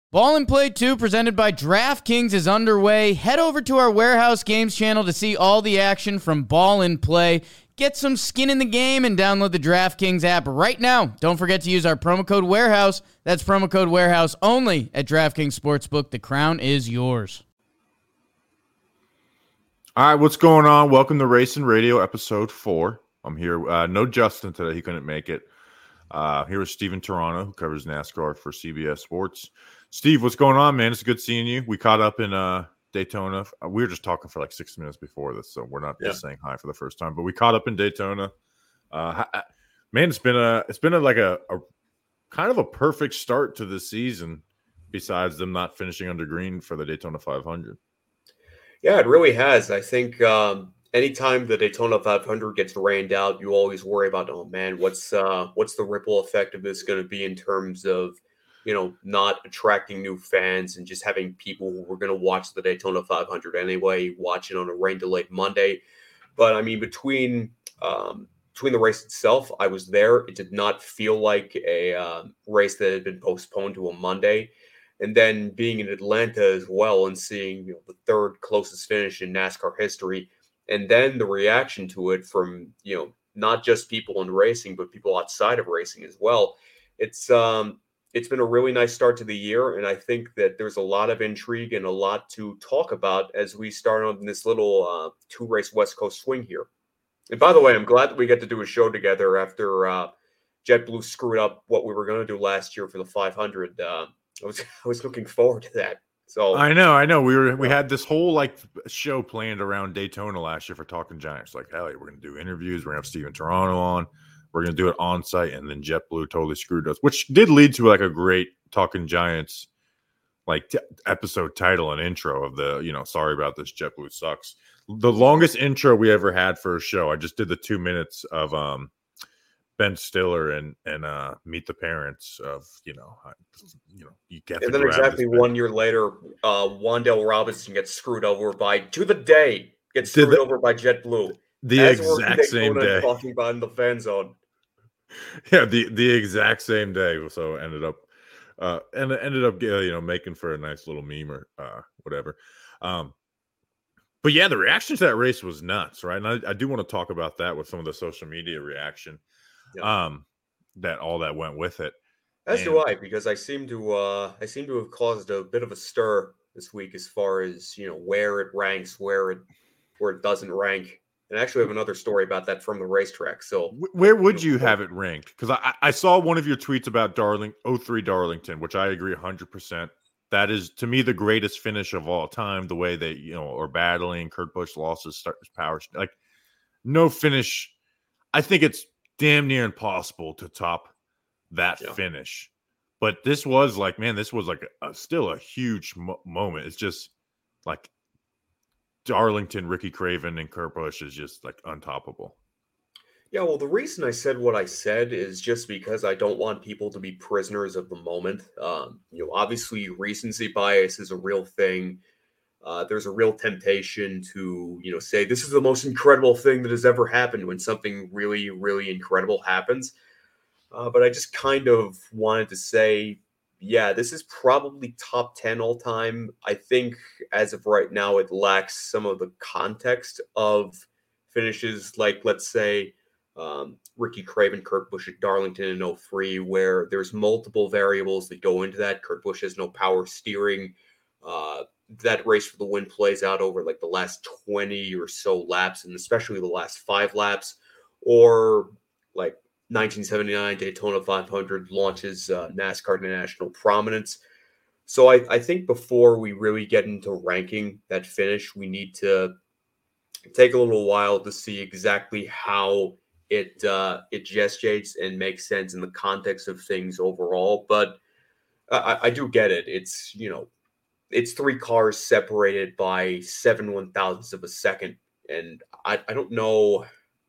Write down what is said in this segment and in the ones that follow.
Ball and Play 2, presented by DraftKings, is underway. Head over to our Warehouse Games channel to see all the action from Ball and Play. Get some skin in the game and download the DraftKings app right now. Don't forget to use our promo code Warehouse. That's promo code Warehouse only at DraftKings Sportsbook. The crown is yours. All right, what's going on? Welcome to Racing Radio, episode 4. I'm here. No Justin today. He couldn't make it. Here with Steven Toronto, who covers NASCAR for CBS Sports. Steve, what's going on, man? It's good seeing you. We caught up in Daytona. We were just talking for like 6 minutes before this, so we're not just saying hi for the first time. But we caught up in Daytona. Man, it's been a kind of a perfect start to the season. Besides them not finishing under green for the Daytona 500. Yeah, it really has. I think anytime the Daytona 500 gets rained out, you always worry about, oh man, what's the ripple effect of this going to be in terms of, not attracting new fans and just having people who were going to watch the Daytona 500 anyway, watch it on a rain-delayed Monday. But I mean, between the race itself, I was there. It did not feel like a race that had been postponed to a Monday. And then being in Atlanta as well and seeing the third closest finish in NASCAR history, and then the reaction to it from not just people in racing but people outside of racing as well. It's been a really nice start to the year, and I think that there's a lot of intrigue and a lot to talk about as we start on this little two-race West Coast swing here. And by the way, I'm glad that we get to do a show together after JetBlue screwed up what we were going to do last year for the 500. I was looking forward to that. So I know. We had this whole show planned around Daytona last year for Talking Giants. Like, hell, we're going to do interviews. We're going to have Steven Toronto on. We're going to do it on site, and then JetBlue totally screwed us, which did lead to a great Talking Giants episode title and intro of the sorry about this, JetBlue sucks. The longest intro we ever had for a show. I just did the 2 minutes of Ben Stiller and Meet the Parents of you get. And then exactly 1 year later, Wandale Robinson gets screwed over by JetBlue. The exact same day. Talking about in the fan zone. Yeah, the exact same day. So ended up making for a nice little meme or whatever. But yeah, the reaction to that race was nuts, right? And I do want to talk about that with some of the social media reaction. That all that went with it. Do I, because I seem to have caused a bit of a stir this week as far as where it ranks, where it doesn't rank. And I actually have another story about that from the racetrack. So where would you have it ranked? Because I saw one of your tweets about 03 Darlington, which I agree 100%. That is, to me, the greatest finish of all time. The way they are battling. Kurt Busch lost his power. No finish. I think it's damn near impossible to top that finish. But this was still a huge moment. It's just Darlington, Ricky Craven, and Kurt Busch is just untoppable. Yeah, well, the reason I said what I said is just because I don't want people to be prisoners of the moment. Obviously, recency bias is a real thing. There's a real temptation to, say this is the most incredible thing that has ever happened when something really, really incredible happens. But I just kind of wanted to say, yeah, this is probably top 10 all time. I think as of right now, it lacks some of the context of finishes like, let's say, Ricky Craven, Kurt Busch at Darlington in 03, where there's multiple variables that go into that. Kurt Busch has no power steering. That race for the win plays out over the last 20 or so laps, and especially the last 5 laps, or 1979 Daytona 500 launches NASCAR to national prominence. So I think before we really get into ranking that finish, we need to take a little while to see exactly how it gestates and makes sense in the context of things overall. But I do get it. It's it's 3 cars separated by 7 1,000ths of a second, and I don't know.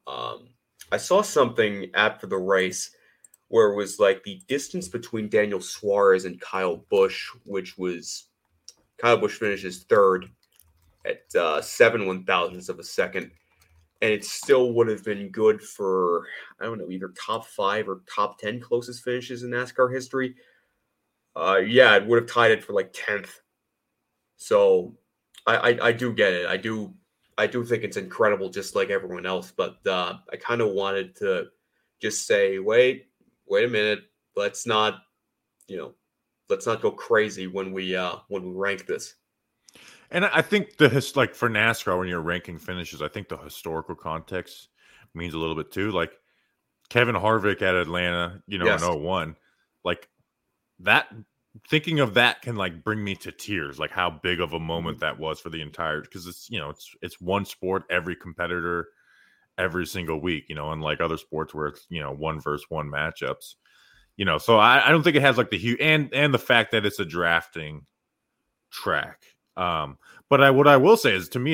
I saw something after the race where it was the distance between Daniel Suarez and Kyle Busch, which was Kyle Busch finishes third at 7 1,000ths of a second. And it still would have been good for, I don't know, either top 5 or top 10 closest finishes in NASCAR history. Yeah, it would have tied it for like 10th. So I do get it. I do think it's incredible, just like everyone else. But I kind of wanted to just say, wait a minute. Let's not, you know, let's not go crazy when we rank this. And I think like for NASCAR, when you're ranking finishes, I think the historical context means a little bit too. Like Kevin Harvick at Atlanta, in Yes. 01, like that, thinking of that can like bring me to tears, like how big of a moment that was for the entire, because it's one sport, every competitor, every single week, unlike other sports where it's, one versus one matchups, so I don't think it has like the huge, and the fact that it's a drafting track. But what I will say is, to me,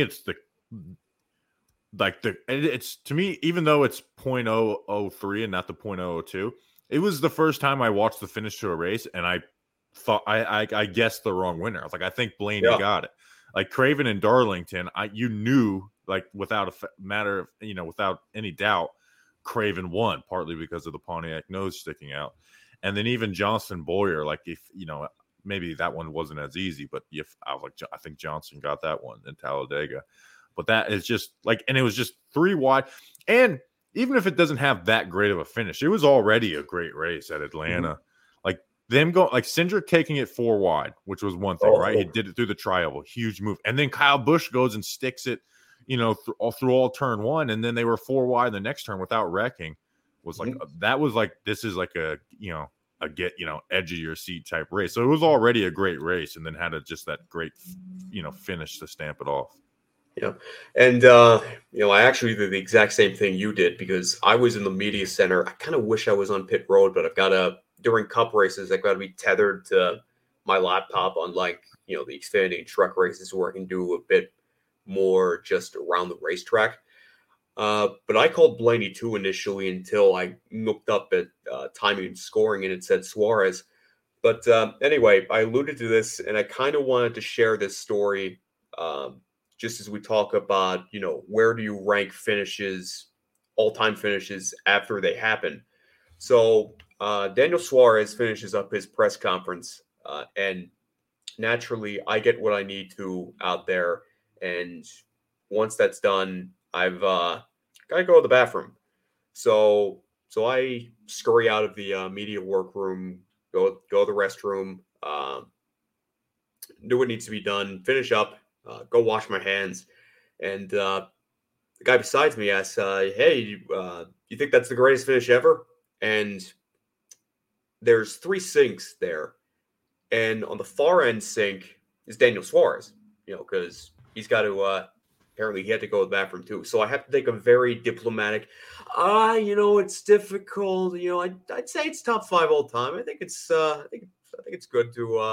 it's to me, even though it's .003 and not the .002, it was the first time I watched the finish to a race, and I thought I guessed the wrong winner. I was like, I think Blaney got it. Like Craven and Darlington, you knew, like, without a matter of, without any doubt, Craven won, partly because of the Pontiac nose sticking out. And then even Johnson Boyer, like, if maybe that one wasn't as easy, but I think Johnson got that one in Talladega. But that is just like, and it was just 3 wide. And even if it doesn't have that great of a finish, it was already a great race at Atlanta. Mm-hmm. Like them going, like Cindric taking it 4 wide, which was one thing, right? He did it through the tri-oval, huge move. And then Kyle Busch goes and sticks it, through all turn 1. And then they were 4 wide the next turn without wrecking. Was like, that was like, this is like a, a get, edge of your seat type race. So it was already a great race, and then had just that great, finish to stamp it off. Yeah. And, I actually did the exact same thing you did, because I was in the media center. I kind of wish I was on pit road, but during cup races, I've got to be tethered to my laptop, unlike, the Xfinity truck races where I can do a bit more just around the racetrack. But I called Blaney 2 initially until I looked up at timing and scoring, and it said Suarez. But anyway, I alluded to this, and I kind of wanted to share this story just as we talk about, where do you rank finishes, all-time finishes after they happen. So Daniel Suarez finishes up his press conference, and naturally I get what I need to out there. And once that's done, I've got to go to the bathroom. So I scurry out of the media workroom, go to the restroom, do what needs to be done, finish up, go wash my hands. And the guy besides me asks, hey, you think that's the greatest finish ever? And there's 3 sinks there. And on the far end sink is Daniel Suarez, because he's got to, apparently he had to go to the bathroom too. So I have to take a very diplomatic, it's difficult. I'd say it's top 5 all time. I think it's good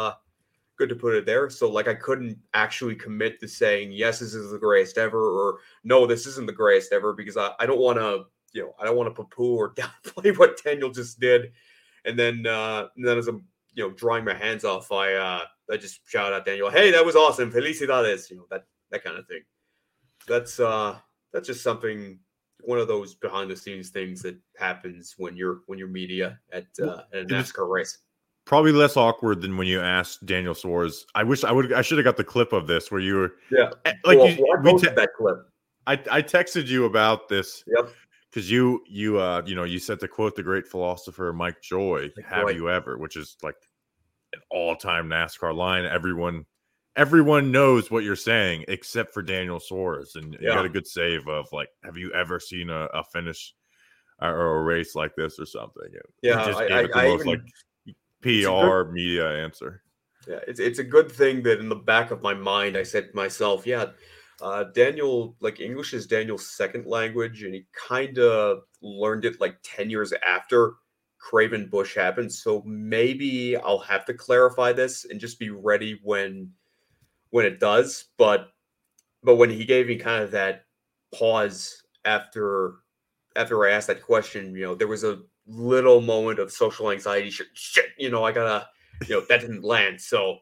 to put it there. So like, I couldn't actually commit to saying, yes, this is the greatest ever, or no, this isn't the greatest ever, because I don't want to, I don't want to poo-poo or downplay what Daniel just did. And then as I'm, drying my hands off, I just shout out Daniel, hey, that was awesome. Felicidades. That kind of thing. That's just something, one of those behind the scenes things that happens when you're media at a NASCAR race. Probably less awkward than when you asked Daniel Suarez. I should have got the clip of this where you were, like, that clip. I texted you about this. Yep. Because you said, to quote the great philosopher Mike Joy, "Have you ever?" which is like an all-time NASCAR line. Everyone knows what you're saying except for Daniel Suarez, and you got a good save of like, "Have you ever seen a finish or a race like this or something?" And yeah, just gave it the most like PR media answer. Yeah, it's a good thing that in the back of my mind I said to myself, Daniel, like, English is Daniel's second language, and he kind of learned it like 10 years after Craven Busch happened. So maybe I'll have to clarify this and just be ready when it does. But when he gave me kind of that pause after I asked that question, there was a little moment of social anxiety. Shit, I gotta, that didn't land. So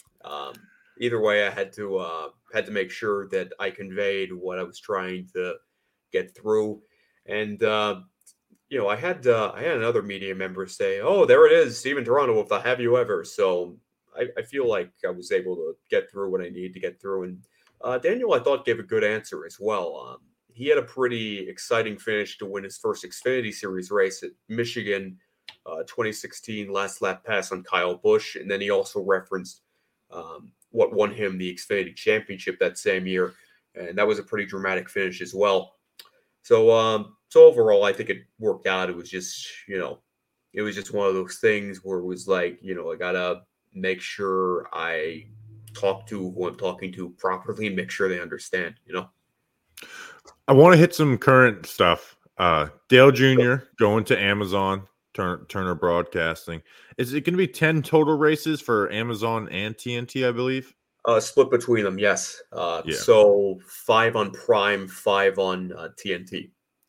either way, I had to make sure that I conveyed what I was trying to get through. And I had another media member say, "Oh, there it is, Steven Toronto with the Have You Ever." So I feel like I was able to get through what I needed to get through, and Daniel I thought gave a good answer as well. He had a pretty exciting finish to win his first Xfinity Series race at Michigan, 2016 last lap pass on Kyle Busch, and then he also referenced what won him the Xfinity Championship that same year, and that was a pretty dramatic finish as well. So overall, I think it worked out. It was just, it was just one of those things where it was like, I gotta make sure I talk to who I'm talking to properly and make sure they understand, I want to hit some current stuff. Dale Jr. going to Amazon, Turner Broadcasting. Is it going to be 10 total races for Amazon and TNT, I believe? Split between them, yes. Yeah. So 5 on Prime, 5 on TNT.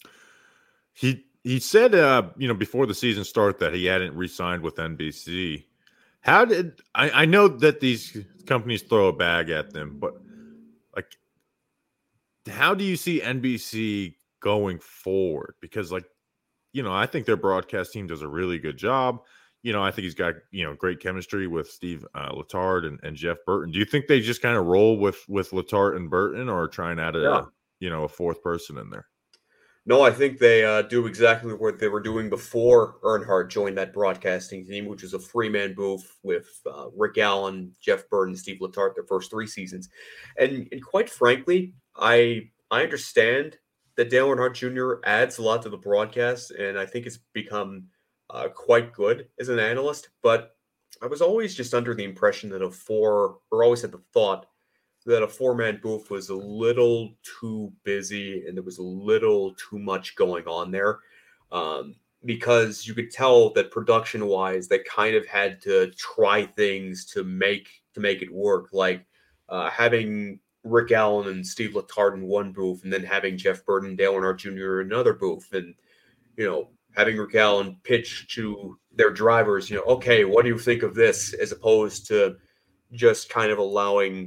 He said, before the season started that he hadn't re-signed with NBC. How did I know that these companies throw a bag at them, but like, how do you see NBC going forward? Because I think their broadcast team does a really good job. I think he's got, great chemistry with Steve Letarte and Jeff Burton. Do you think they just kind of roll with Letarte and Burton, or try and add a fourth person in there? No, I think they do exactly what they were doing before Earnhardt joined that broadcasting team, which was a three-man booth with Rick Allen, Jeff Burton, Steve Letarte their first 3 seasons. And quite frankly, I understand that Dale Earnhardt Jr. adds a lot to the broadcast, and I think it's become quite good as an analyst. But I was always just under the impression that always had the thought that a 4-man booth was a little too busy and there was a little too much going on there, because you could tell that production-wise, they kind of had to try things to make it work, like having Rick Allen and Steve Letarte in one booth, and then having Jeff Burton and Dale Earnhardt Jr. in another booth, and having Rick Allen pitch to their drivers, okay, what do you think of this, as opposed to just kind of allowing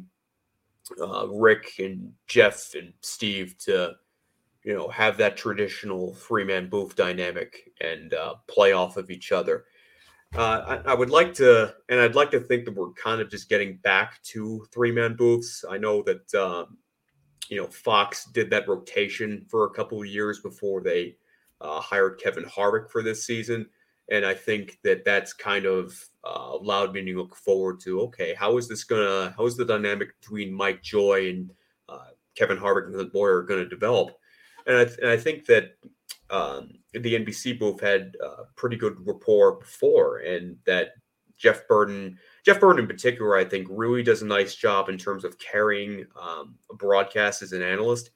Rick and Jeff and Steve to, have that traditional 3-man booth dynamic and play off of each other. I would like to, and I'd like to think that we're kind of just getting back to 3-man booths. I know that, Fox did that rotation for a couple of years before they hired Kevin Harvick for this season. And I think that that's kind of allowed me to look forward to, okay, how is the dynamic between Mike Joy and Kevin Harvick and Clint Bowyer going to develop? And I think that the NBC booth had pretty good rapport before, and that Jeff Burton in particular, I think really does a nice job in terms of carrying a broadcast as an analyst.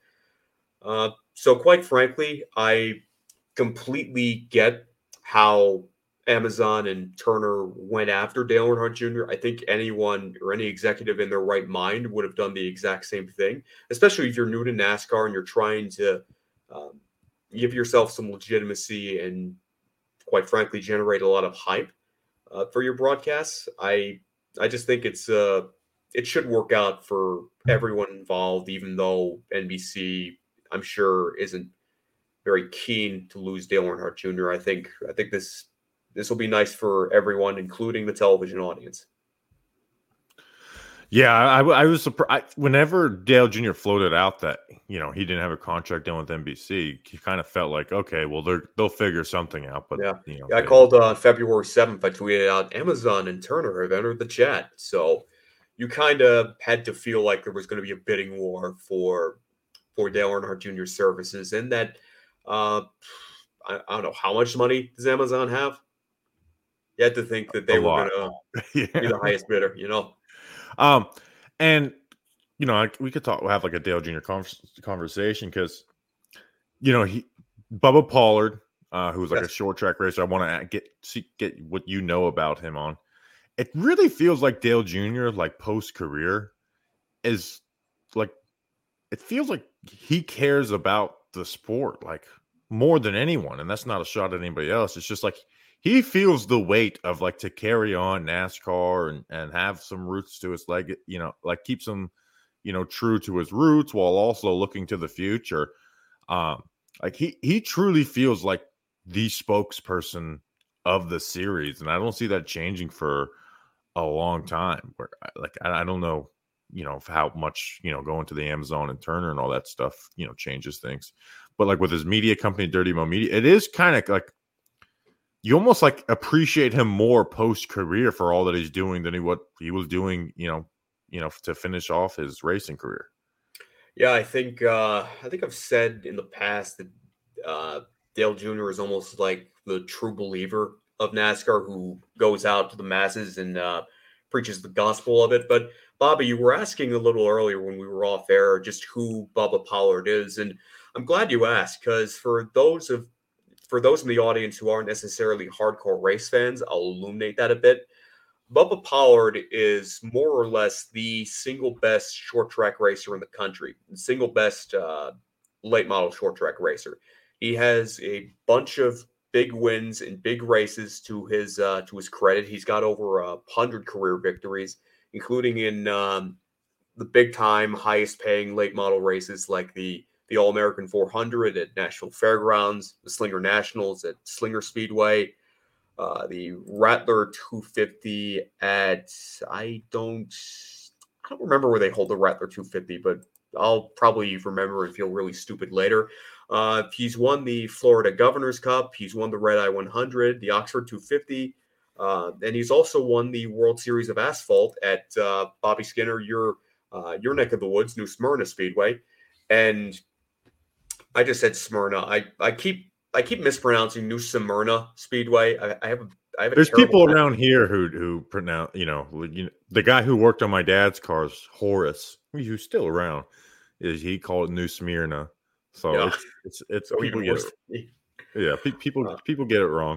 So quite frankly, I completely get how Amazon and Turner went after Dale Earnhardt Jr. I think anyone or any executive in their right mind would have done the exact same thing, especially if you're new to NASCAR and you're trying to give yourself some legitimacy and, quite frankly, generate a lot of hype for your broadcasts. I just think it should work out for everyone involved, even though NBC, I'm sure, isn't very keen to lose Dale Earnhardt Jr. I think this will be nice for everyone, including the television audience. Yeah, I was surprised whenever Dale Jr. floated out that he didn't have a contract done with NBC. He kind of felt like, okay, well they'll figure something out. But I called on February 7th. I tweeted out, Amazon and Turner have entered the chat. So you kind of had to feel like there was going to be a bidding war for Dale Earnhardt Jr. services, and that. I don't know, how much money does Amazon have? You had to think that they were going to be the highest bidder, And we could have like a Dale Jr. conversation, because Bubba Pollard, who's like a short track racer. I want to get what you know about him on. It really feels like Dale Jr. like post career is like, it feels like he cares about the sport like more than anyone, and that's not a shot at anybody else. It's just like he feels the weight of like to carry on NASCAR and have some roots to his leg, like keeps him true to his roots while also looking to the future. Like he truly feels like the spokesperson of the series, and I don't see that changing for a long time. Where I don't know, how much going to the Amazon and Turner and all that stuff changes things, but like with his media company, Dirty Mo Media, it is kind of like you almost like appreciate him more post career for all that he's doing than what he was doing, to finish off his racing career. Yeah, I think I've said in the past that Dale Jr. is almost like the true believer of NASCAR who goes out to the masses and preaches the gospel of it. But Bobby, you were asking a little earlier when we were off air just who Bubba Pollard is, and I'm glad you asked, because for those in the audience who aren't necessarily hardcore race fans, I'll illuminate that a bit. Bubba Pollard is more or less the single best short track racer in the country, the single best late model short track racer. He has a bunch of big wins in big races to his credit. He's got over 100 career victories, including in the big time, highest paying late model races like the All American 400 at Nashville Fairgrounds, the Slinger Nationals at Slinger Speedway. The Rattler 250 at I don't remember where they hold the Rattler 250, but I'll probably remember and feel really stupid later. He's won the Florida Governor's Cup. He's won the Red Eye 100, the Oxford 250, and he's also won the World Series of Asphalt at Bobby Skinner, your neck of the woods, New Smyrna Speedway. And I just said Smyrna. I keep mispronouncing New Smyrna Speedway. I have a There's people around here who pronounce, the guy who worked on my dad's cars, Horace, who's still around, he called it New Smyrna. So yeah. it's so people even get worse. people get it wrong.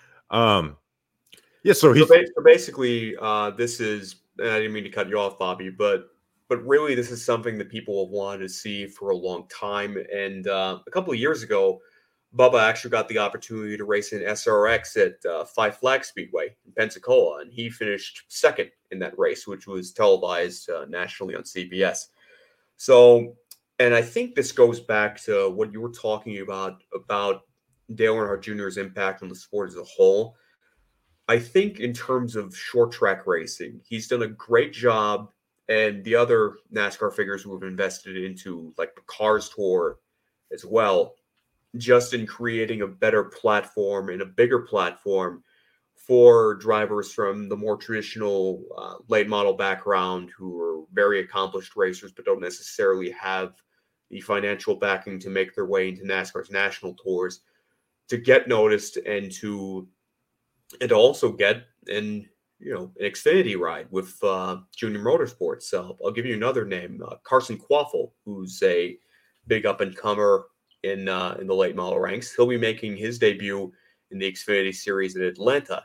Yeah. So basically, this is, and I didn't mean to cut you off, Bobby, but really this is something that people have wanted to see for a long time. And a couple of years ago, Bubba actually got the opportunity to race in SRX at Five Flags Speedway in Pensacola, and he finished second in that race, which was televised nationally on CBS. So, and I think this goes back to what you were talking about Dale Earnhardt Jr.'s impact on the sport as a whole. I think in terms of short track racing, he's done a great job, and the other NASCAR figures who have invested into like the Cars Tour as well, just in creating a better platform and a bigger platform for drivers from the more traditional late model background who are very accomplished racers but don't necessarily have the financial backing to make their way into NASCAR's national tours, to get noticed and to also get an Xfinity ride with Junior Motorsports. So I'll give you another name, Carson Quaffle, who's a big up and comer in the late model ranks. He'll be making his debut in the Xfinity Series at Atlanta,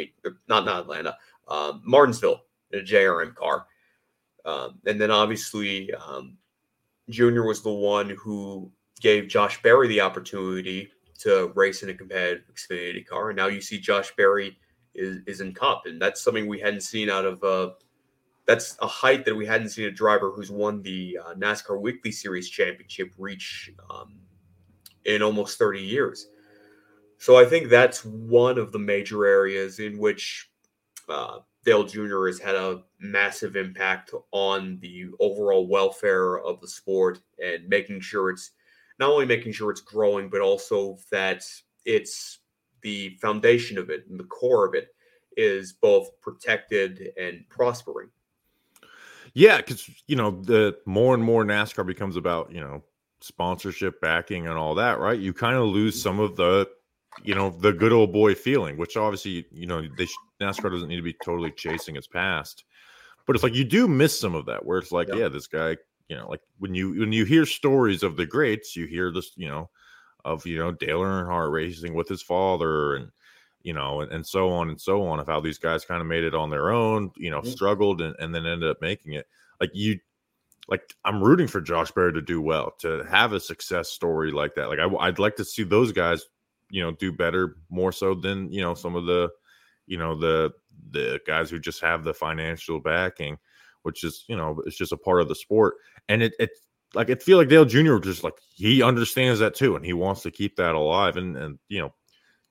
Martinsville in a JRM car. And then obviously Junior was the one who gave Josh Berry the opportunity to race in a competitive Xfinity car. And now you see Josh Berry is in Cup. And that's something we hadn't seen out of that's a height that we hadn't seen a driver who's won the NASCAR Weekly Series Championship reach in almost 30 years. So I think that's one of the major areas in which Dale Jr. has had a massive impact on the overall welfare of the sport, and making sure it's not only making sure it's growing, but also that it's the foundation of it and the core of it is both protected and prospering. Yeah, because the more and more NASCAR becomes about sponsorship backing and all that, right? You kind of lose some of the the good old boy feeling, which obviously NASCAR doesn't need to be totally chasing its past, but it's like you do miss some of that, where it's like, yeah, this guy, like when you hear stories of the greats, you hear this, of Dale Earnhardt racing with his father, and and so on and so on, of how these guys kind of made it on their own, struggled and then ended up making it. Like I'm rooting for Josh Berry to do well, to have a success story like that. Like I'd like to see those guys, do better, more so than some of the the guys who just have the financial backing, which is it's just a part of the sport. And it feel like Dale Jr. just like he understands that too, and he wants to keep that alive. And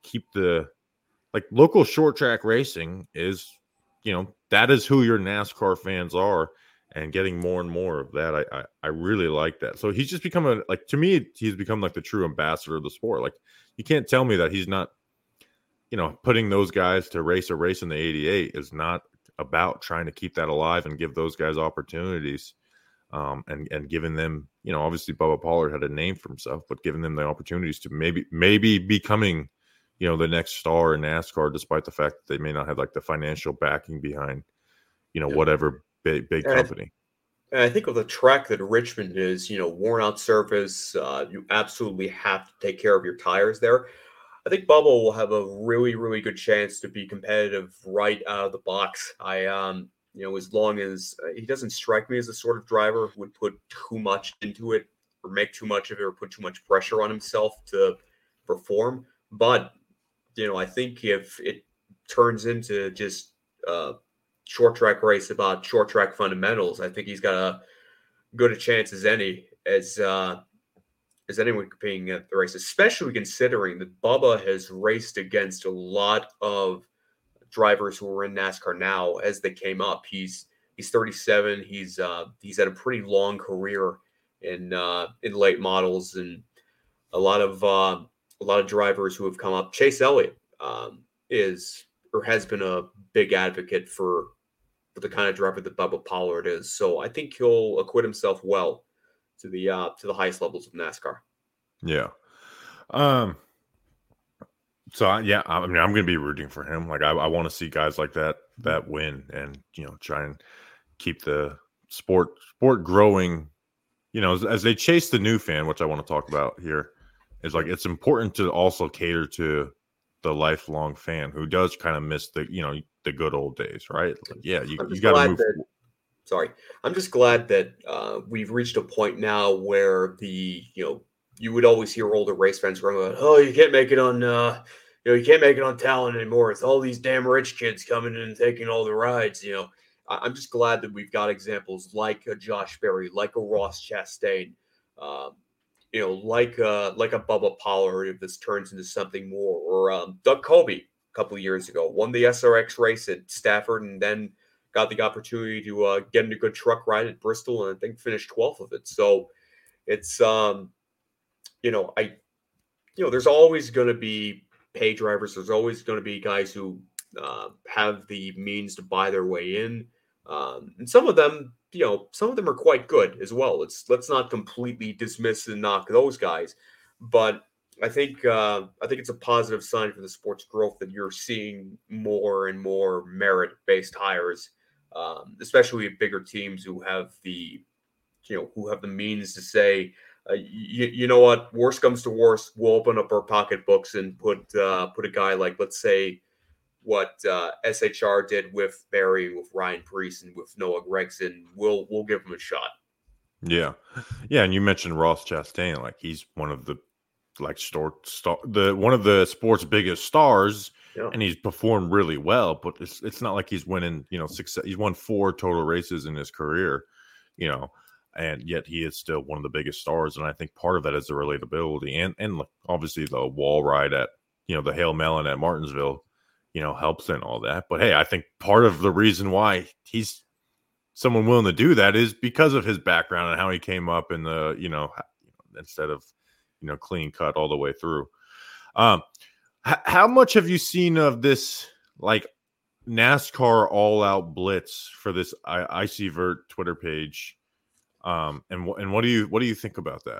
keep the local short track racing is, that is who your NASCAR fans are, and getting more and more of that. I really like that. So he's just become to me, he's become like the true ambassador of the sport. Like, you can't tell me that he's not, putting those guys to race a race in the 88 is not about trying to keep that alive and give those guys opportunities. And giving them, obviously Bubba Pollard had a name for himself, but giving them the opportunities to maybe becoming, the next star in NASCAR, despite the fact that they may not have like the financial backing behind, whatever big company. And I think with a track that Richmond is, worn out surface, you absolutely have to take care of your tires there. I think Bubba will have a really, really good chance to be competitive right out of the box. As long as he doesn't strike me as the sort of driver who would put too much into it or make too much of it or put too much pressure on himself to perform. But, I think if it turns into just short track race about short track fundamentals, I think he's got a good a chance as any as anyone competing at the race, especially considering that Bubba has raced against a lot of drivers who are in NASCAR now as they came up. He's 37. He's had a pretty long career in late models, and a lot of drivers who have come up. Chase Elliott has been a big advocate for the kind of driver that Bubba Pollard is. So I think he'll acquit himself well to the highest levels of NASCAR. Yeah. So I'm going to be rooting for him. Like, I want to see guys like that win, and try and keep the sport growing. As they chase the new fan, which I want to talk about here, is like it's important to also cater to the lifelong fan who does kind of miss the good old days, right? Like, yeah, you got to move. I'm just glad that we've reached a point now where you would always hear older race fans going, "Oh, you can't make it on, you can't make it on talent anymore. It's all these damn rich kids coming in and taking all the rides." I'm just glad that we've got examples like a Josh Berry, like a Ross Chastain, like a Bubba Pollard, if this turns into something more, or Doug Coby a couple of years ago won the SRX race at Stafford and then got the opportunity to get in a good truck ride at Bristol, and I think finished 12th of it. So it's there's always going to be pay drivers. There's always going to be guys who have the means to buy their way in, and some of them are quite good as well. Let's not completely dismiss and knock those guys, but I think it's a positive sign for the sport's growth that you're seeing more and more merit-based hires, especially at bigger teams who have the means to say, you know what, worst comes to worst, we'll open up our pocketbooks and put a guy like, let's say, what SHR did with Barry, with Ryan Preece, and with Noah Gragson. We'll give him a shot. Yeah, and you mentioned Ross Chastain, like he's one of the one of the sport's biggest stars, and he's performed really well. But it's not like he's winning, he's won 4 total races in his career, and yet he is still one of the biggest stars. And I think part of that is the relatability and obviously the wall ride at the Hail Melon at Martinsville, helps in all that. But hey, I think part of the reason why he's someone willing to do that is because of his background and how he came up in the instead of clean cut all the way through. How much have you seen of this like NASCAR all out blitz for this ICVert Twitter page? And what do you think about that?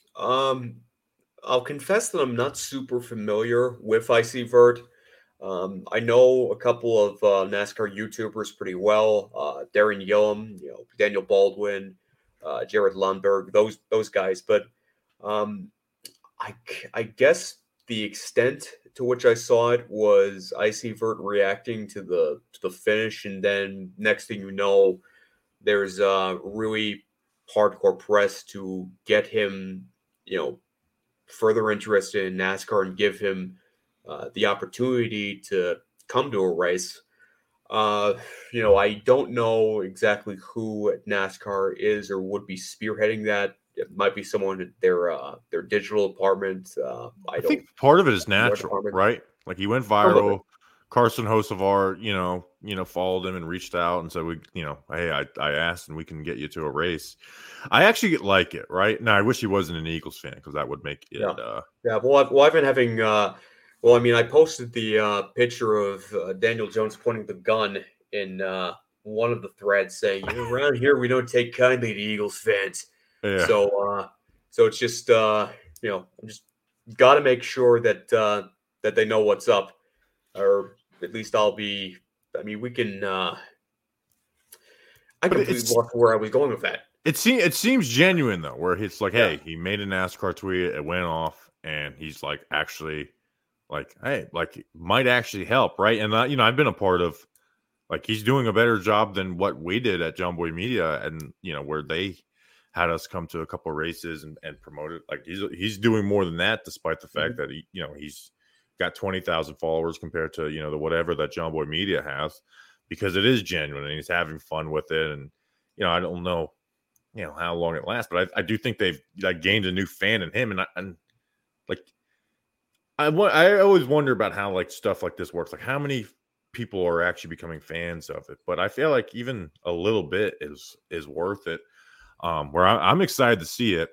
I'll confess that I'm not super familiar with ICVert. I know a couple of NASCAR YouTubers pretty well. Darren Gillum, Daniel Baldwin, Jared Lundberg, those guys. But I guess the extent to which I saw it was ICVert reacting to the finish, and then next thing you know, there's really hardcore press to get him, further interested in NASCAR and give him the opportunity to come to a race. I don't know exactly who at NASCAR is or would be spearheading that. It might be someone at their digital department. I think part of it is natural, right? Like he went viral. Carson Hocevar, followed him and reached out and said, hey, I asked and we can get you to a race. I actually like it, right? Now, I wish he wasn't an Eagles fan because that would make it. Yeah. Well, I've been having, I posted the picture of Daniel Jones pointing the gun in one of the threads saying, around here, we don't take kindly to Eagles fans. Yeah. So it's just, I'm just got to make sure that they know what's up, or at least we can. I completely lost where I was going with that. It seems genuine though, where it's like, hey, he made a NASCAR tweet, it went off, and he's like, actually, like, hey, like, might actually help, right? And I've been a part of, like, he's doing a better job than what we did at John Boy Media, and where they had us come to a couple of races and promote it. Like, he's doing more than that, despite the fact that he's got 20,000 followers compared to the whatever that John Boy Media has, because it is genuine and he's having fun with it. And I don't know how long it lasts, but I do think they've gained a new fan in him. And I always wonder about how like stuff like this works, like how many people are actually becoming fans of it. But I feel like even a little bit is worth it. Where I'm excited to see it.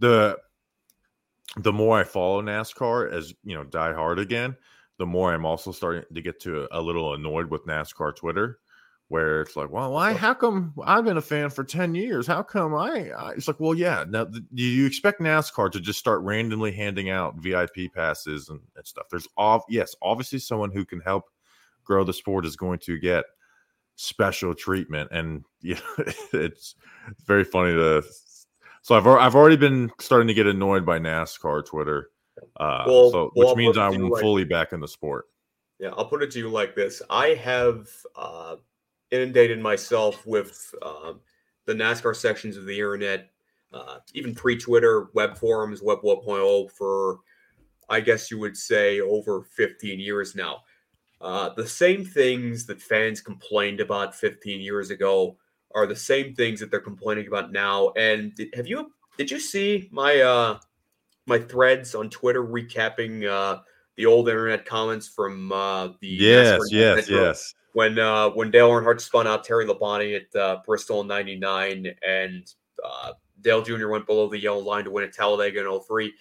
The more I follow NASCAR as, die hard again, the more I'm also starting to get to a little annoyed with NASCAR Twitter, where it's like, well, why? How come I've been a fan for 10 years? How come it's like, well, yeah. Now, do you expect NASCAR to just start randomly handing out VIP passes and stuff? There's obviously someone who can help grow the sport is going to get special treatment, and it's very funny so I've already been starting to get annoyed by NASCAR Twitter, which means I'm fully back in the sport. Yeah, I'll put it to you like this: I have inundated myself with the NASCAR sections of the internet, even pre-Twitter, web forums, Web 1.0 for, I guess you would say, over 15 years now. The same things that fans complained about 15 years ago are the same things that they're complaining about now. And did you see my my threads on Twitter recapping the old internet comments from the yes when Dale Earnhardt spun out Terry Labonte at Bristol in '99 and Dale Jr. went below the yellow line to win at Talladega in 2003.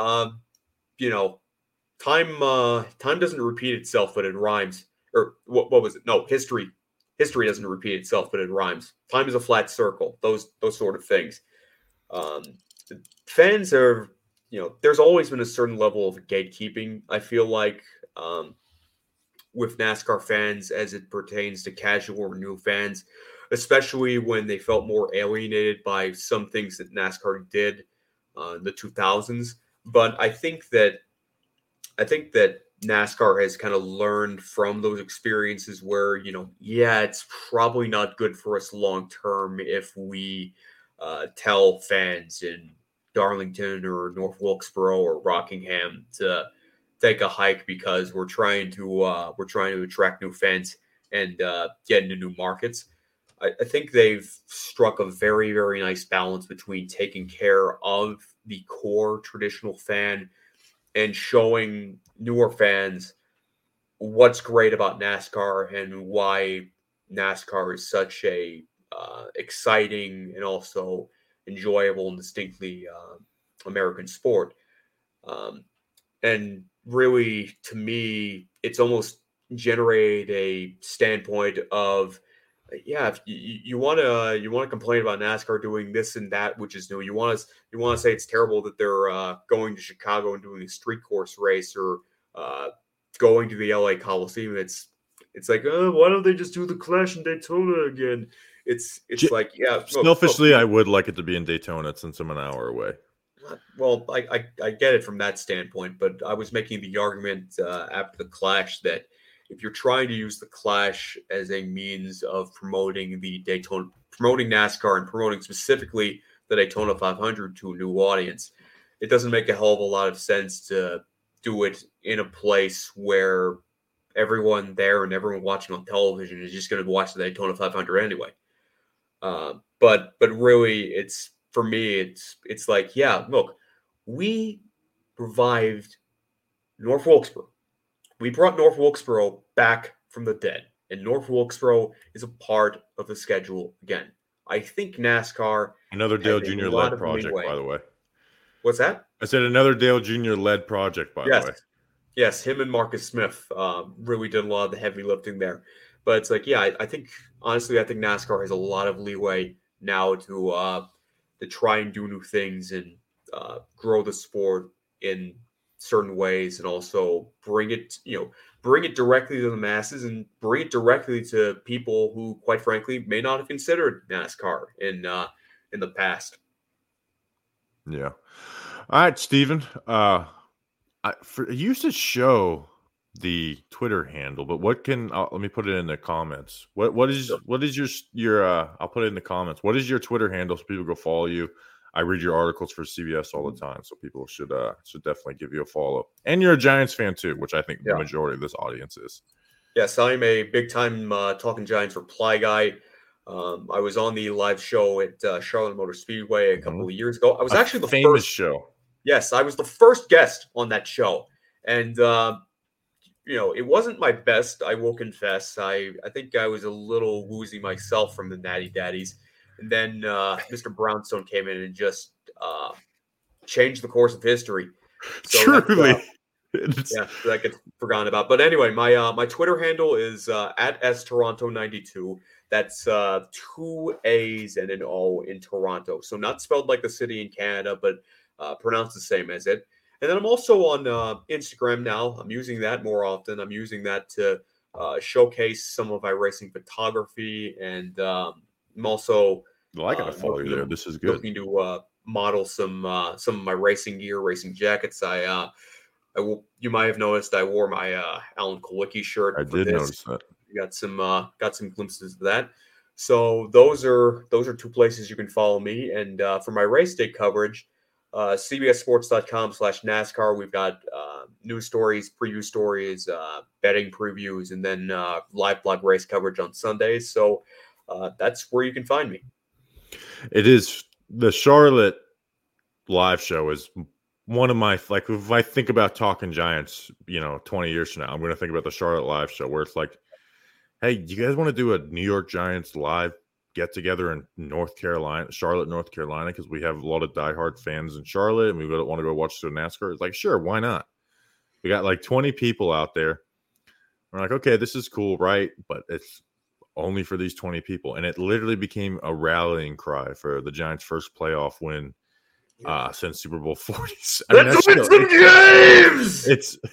Time doesn't repeat itself, but it rhymes. Or what was it? No, history doesn't repeat itself, but it rhymes. Time is a flat circle. Those sort of things. Fans are, there's always been a certain level of gatekeeping, I feel like, with NASCAR fans as it pertains to casual or new fans, especially when they felt more alienated by some things that NASCAR did in the 2000s. But I think that NASCAR has kind of learned from those experiences where, it's probably not good for us long term if we tell fans in Darlington or North Wilkesboro or Rockingham to take a hike because we're trying to attract new fans and get into new markets. I think they've struck a very, very nice balance between taking care of the core traditional fan and showing newer fans what's great about NASCAR and why NASCAR is such a exciting and also enjoyable and distinctly American sport. And really, to me, it's almost generated a standpoint of, if you want to complain about NASCAR doing this and that, which is new. You want to say it's terrible that they're going to Chicago and doing a street course race or going to the LA Coliseum. It's like, why don't they just do the Clash in Daytona again? It's like, selfishly, I would like it to be in Daytona since I'm an hour away. Well, I get it from that standpoint, but I was making the argument after the Clash that if you're trying to use the Clash as a means of promoting NASCAR and promoting specifically the Daytona 500 to a new audience, it doesn't make a hell of a lot of sense to do it in a place where everyone there and everyone watching on television is just going to watch the Daytona 500 anyway. But really, it's like, look, we revived North Wilkesboro. we brought North Wilkesboro back from the dead, and North Wilkesboro is a part of the schedule again. I think NASCAR Another has Dale a Jr. lot led of project, leeway. by the way. What's that? I said another Dale Jr. led project, by the way. Yes, him and Marcus Smith really did a lot of the heavy lifting there. But it's like, yeah, I think honestly, I think NASCAR has a lot of leeway now to try and do new things and grow the sport in certain ways, and also bring it directly to the masses and bring it directly to people who, quite frankly, may not have considered NASCAR in the past. Yeah. All right, Steven. You used to show the Twitter handle, but what can let me put it in the comments. What is your I'll put it in the comments. What is your Twitter handle so people go follow you? I read your articles for CBS all the time, so people should definitely give you a follow. And you're a Giants fan too, which I think the majority of this audience is. Yes, I'm a big time Talking Giants reply guy. I was on the live show at Charlotte Motor Speedway a couple of years ago. I was actually the famous first show. Yes, I was the first guest on that show, and it wasn't my best. I will confess. I think I was a little woozy myself from the Natty Daddies, and then Mr. Brownstone came in and just changed the course of history. So Truly. That gets forgotten about. But anyway, my Twitter handle is at SToronto92. That's 2 A's and an O in Toronto. So not spelled like the city in Canada, but pronounced the same as it. And then I'm also on Instagram now. I'm using that more often. I'm using that to showcase some of my racing photography, and I'm also I gotta follow you there. This is good. Looking to model some of my racing gear, racing jackets. You might have noticed I wore my Alan Kulwicki shirt. I did notice that. You got some glimpses of that. So those are 2 places you can follow me. And for my race day coverage, CBSSports.com/NASCAR. We've got news stories, preview stories, betting previews, and then live blog race coverage on Sundays. So that's where you can find me. It is the Charlotte live show is one of my, like, if I think about Talking Giants, 20 years from now, I'm going to think about the Charlotte live show where it's like, hey, do you guys want to do a New York Giants live get together in Charlotte, North Carolina, because we have a lot of diehard fans in Charlotte and we want to go watch the NASCAR? It's like, sure, why not? We got like 20 people out there. We're like, okay, this is cool, right? But it's only for these 20 people. And it literally became a rallying cry for the Giants' first playoff win since Super Bowl 40. Let's win some games!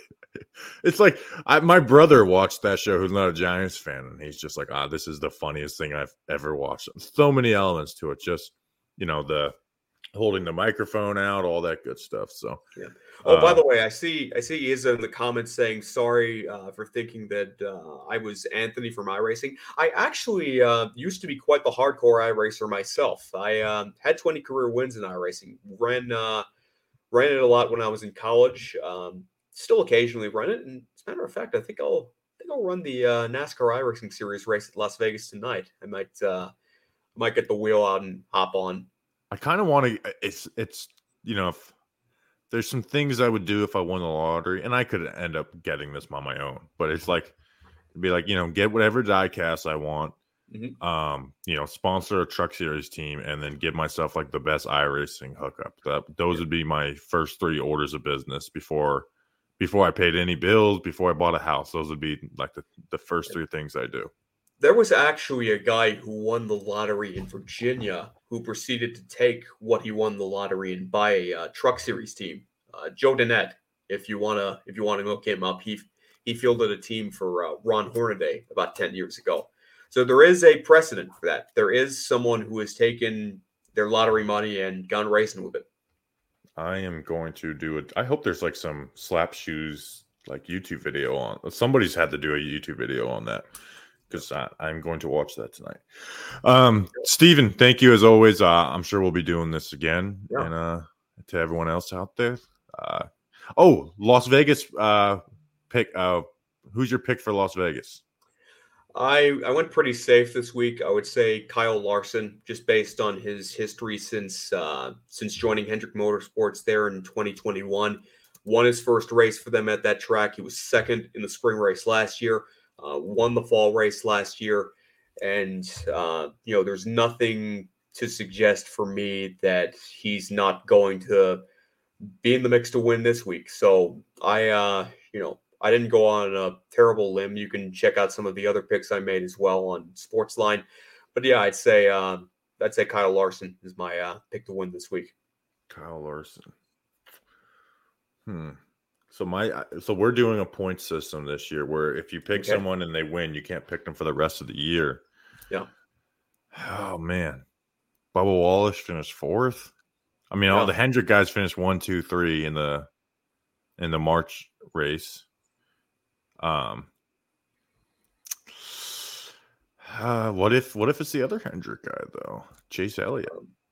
It's like my brother watched that show who's not a Giants fan, and he's just like, this is the funniest thing I've ever watched. So many elements to it. Just, the holding the microphone out, all that good stuff. So, yeah. Oh, by the way, I see Izza in the comments saying sorry for thinking that I was Anthony from iRacing. I actually used to be quite the hardcore iRacer myself. I had 20 career wins in iRacing. Ran it a lot when I was in college. Still occasionally run it, and as a matter of fact, I think I'll run the NASCAR iRacing Series race at Las Vegas tonight. I might get the wheel out and hop on. I kind of want to. It's if there's some things I would do if I won the lottery, and I could end up getting this on my own. But it's like it'd be like get whatever diecast I want. Mm-hmm. Sponsor a Truck Series team, and then give myself like the best iRacing hookup. Those would be my first 3 orders of business before I paid any bills, before I bought a house. Those would be like the first 3 things I do. There was actually a guy who won the lottery in Virginia who proceeded to take what he won the lottery and buy a Truck Series team. Joe Danette, if you wanna look him up, he fielded a team for Ron Hornaday about 10 years ago. So there is a precedent for that. There is someone who has taken their lottery money and gone racing with it. I am going to do it. I hope there's like some slap shoes like YouTube video on. Somebody's had to do a YouTube video on that, because I'm going to watch that tonight. Steven, thank you as always. I'm sure we'll be doing this again. Yeah. And to everyone else out there. Las Vegas pick. Who's your pick for Las Vegas? I went pretty safe this week. I would say Kyle Larson, just based on his history since joining Hendrick Motorsports there in 2021. won his first race for them at that track. He was second in the spring race last year, won the fall race last year. And, there's nothing to suggest for me that he's not going to be in the mix to win this week. So I didn't go on a terrible limb. You can check out some of the other picks I made as well on Sportsline. But yeah, I'd say Kyle Larson is my pick to win this week. Kyle Larson. So we're doing a point system this year where if you pick someone and they win, you can't pick them for the rest of the year. Yeah. Oh man, Bubba Wallace finished fourth. I mean, all the Hendrick guys finished 1, 2, 3 in the March race. What if it's the other Hendrick guy though, Chase Elliott?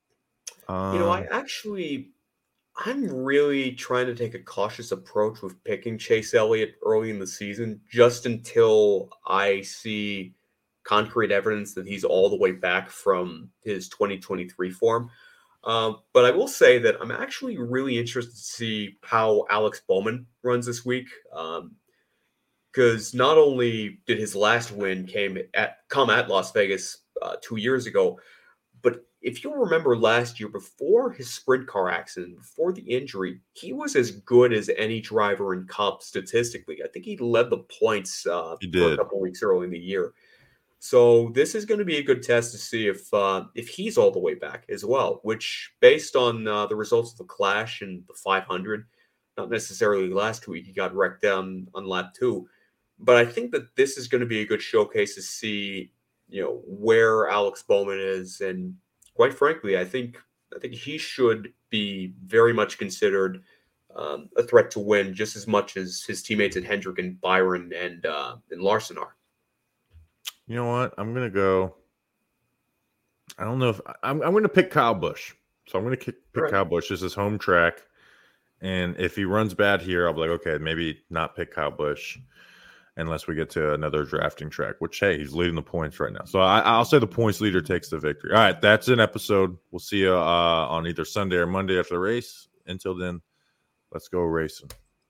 I'm really trying to take a cautious approach with picking Chase Elliott early in the season, just until I see concrete evidence that he's all the way back from his 2023 form. But I will say that I'm actually really interested to see how Alex Bowman runs this week. Because not only did his last win come at Las Vegas 2 years ago, but if you remember last year, before his sprint car accident, before the injury, he was as good as any driver in Cup statistically. I think he led the points for a couple weeks early in the year. So this is going to be a good test to see if he's all the way back as well, which based on the results of the Clash and the 500, not necessarily last week, he got wrecked down on lap 2. But I think that this is going to be a good showcase to see, where Alex Bowman is. And quite frankly, I think he should be very much considered a threat to win just as much as his teammates at Hendrick and Byron and Larson are. You know what? I'm going to go. I don't know if I'm going to pick Kyle Busch. So I'm going to pick Kyle Busch. This is home track. And if he runs bad here, I'll be like, okay, maybe not pick Kyle Busch unless we get to another drafting track, which, hey, he's leading the points right now. So I'll say the points leader takes the victory. All right, that's an episode. We'll see you on either Sunday or Monday after the race. Until then, let's go racing.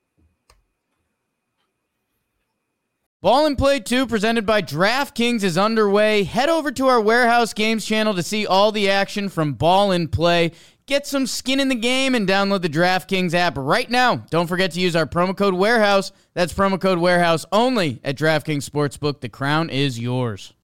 Ball and Play 2 presented by DraftKings is underway. Head over to our Warehouse Games channel to see all the action from Ball and Play. Get some skin in the game and download the DraftKings app right now. Don't forget to use our promo code WAREHOUSE. That's promo code WAREHOUSE only at DraftKings Sportsbook. The crown is yours.